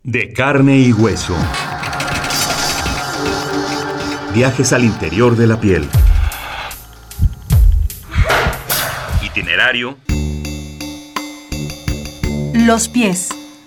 De carne y hueso. Viajes al interior de la piel. Itinerario. Los pies.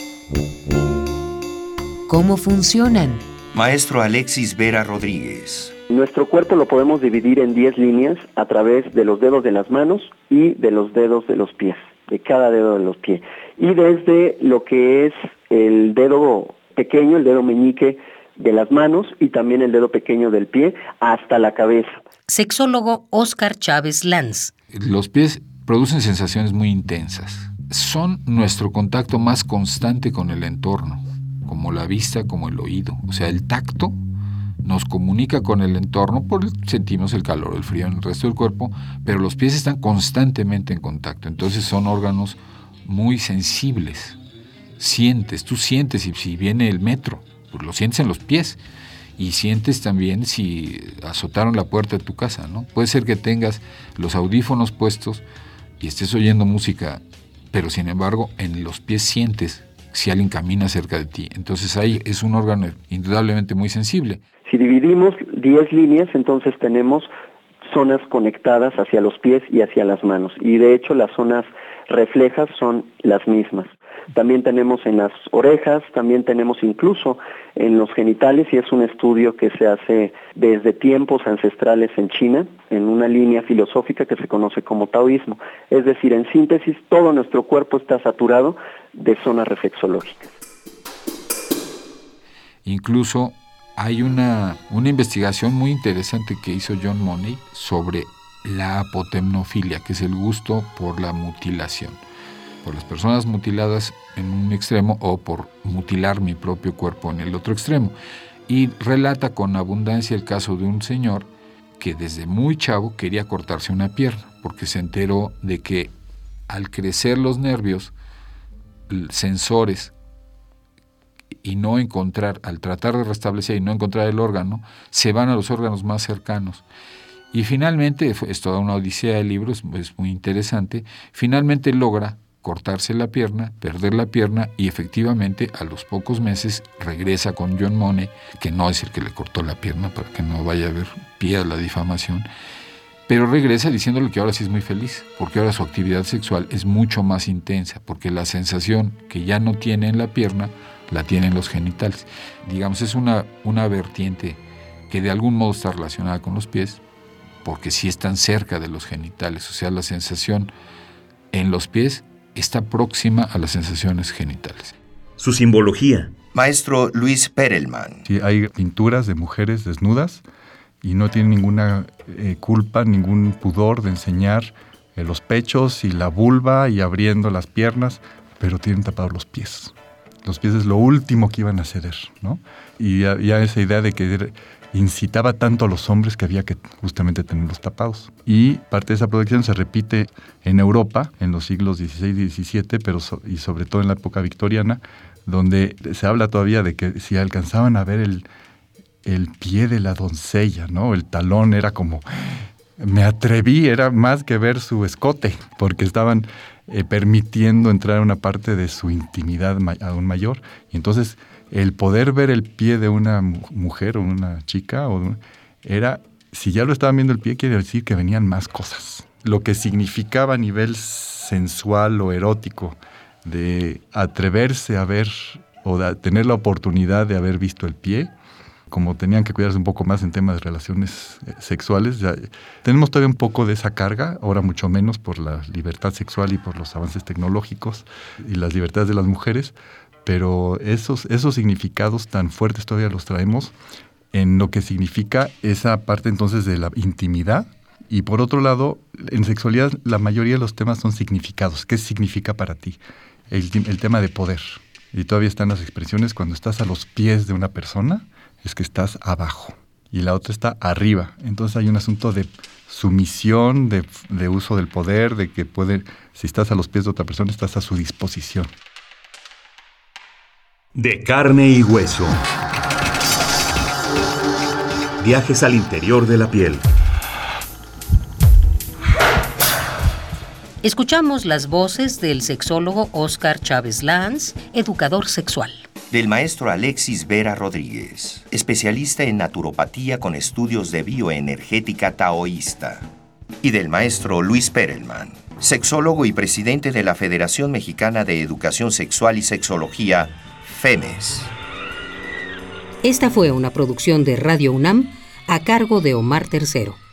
¿Cómo funcionan? Maestro Alexis Vera Rodríguez. Nuestro cuerpo lo podemos dividir en 10 líneas a través de los dedos de las manos y de los dedos de los pies, de cada dedo de los pies. Y desde lo que es el dedo pequeño, el dedo meñique de las manos y también el dedo pequeño del pie hasta la cabeza. Sexólogo Óscar Chávez Lanz. Los pies producen sensaciones muy intensas. Son nuestro contacto más constante con el entorno, como la vista, como el oído. O sea, el tacto nos comunica con el entorno, sentimos el calor, el frío en el resto del cuerpo, pero los pies están constantemente en contacto. Entonces son órganos muy sensibles. Tú sientes si viene el metro, pues lo sientes en los pies. Y sientes también si azotaron la puerta de tu casa, ¿no? Puede ser que tengas los audífonos puestos y estés oyendo música, pero sin embargo en los pies sientes si alguien camina cerca de ti. Entonces ahí es un órgano indudablemente muy sensible. Si dividimos 10 líneas, entonces tenemos zonas conectadas hacia los pies y hacia las manos. Y de hecho las zonas reflejas son las mismas. También tenemos en las orejas, también tenemos incluso en los genitales, y es un estudio que se hace desde tiempos ancestrales en China, en una línea filosófica que se conoce como taoísmo. Es decir, en síntesis, todo nuestro cuerpo está saturado de zonas reflexológicas. Incluso hay una investigación muy interesante que hizo John Money sobre la apotemnofilia, que es el gusto por la mutilación, por las personas mutiladas en un extremo o por mutilar mi propio cuerpo en el otro extremo. Y relata con abundancia el caso de un señor que desde muy chavo quería cortarse una pierna, porque se enteró de que al crecer los nervios sensores y no encontrar, al tratar de restablecer y no encontrar el órgano, se van a los órganos más cercanos. Y finalmente, es toda una odisea de libros, es muy interesante, finalmente logra cortarse la pierna, perder la pierna, y efectivamente a los pocos meses regresa con John Money, que no es el que le cortó la pierna para que no vaya a haber pie a la difamación, pero regresa diciéndole que ahora sí es muy feliz, porque ahora su actividad sexual es mucho más intensa, porque la sensación que ya no tiene en la pierna la tiene en los genitales. Digamos, es una vertiente que de algún modo está relacionada con los pies, porque sí están cerca de los genitales, o sea, la sensación en los pies está próxima a las sensaciones genitales. Su simbología. Maestro Luis Perelman. Sí, hay pinturas de mujeres desnudas y no tienen ninguna culpa, ningún pudor de enseñar los pechos y la vulva y abriendo las piernas, pero tienen tapados los pies. Los pies es lo último que iban a ceder, ¿no? Y ya esa idea de que incitaba tanto a los hombres que había que justamente tenerlos tapados. Y parte de esa protección se repite en Europa en los siglos XVI y XVII, pero y sobre todo en la época victoriana, donde se habla todavía de que si alcanzaban a ver el pie de la doncella, ¿no? El talón era como, me atreví, era más que ver su escote, porque estaban permitiendo entrar a una parte de su intimidad aún mayor. Y entonces el poder ver el pie de una mujer o una chica era, si ya lo estaban viendo el pie, quiere decir que venían más cosas. Lo que significaba a nivel sensual o erótico de atreverse a ver o de tener la oportunidad de haber visto el pie, como tenían que cuidarse un poco más en temas de relaciones sexuales, ya tenemos todavía un poco de esa carga, ahora mucho menos por la libertad sexual y por los avances tecnológicos y las libertades de las mujeres, pero esos significados tan fuertes todavía los traemos en lo que significa esa parte entonces de la intimidad. Y por otro lado, en sexualidad la mayoría de los temas son significados. ¿Qué significa para ti? El tema de poder. Y todavía están las expresiones cuando estás a los pies de una persona, es que estás abajo y la otra está arriba. Entonces hay un asunto de sumisión, de uso del poder, de que si estás a los pies de otra persona, estás a su disposición. De carne y hueso. Viajes al interior de la piel. Escuchamos las voces del sexólogo Óscar Chávez Lanz, educador sexual. del maestro Alexis Vera Rodríguez, especialista en naturopatía con estudios de bioenergética taoísta, y del maestro Luis Perelman, sexólogo y presidente de la Federación Mexicana de Educación Sexual y Sexología, FEMES. Esta fue una producción de Radio UNAM a cargo de Omar Tercero.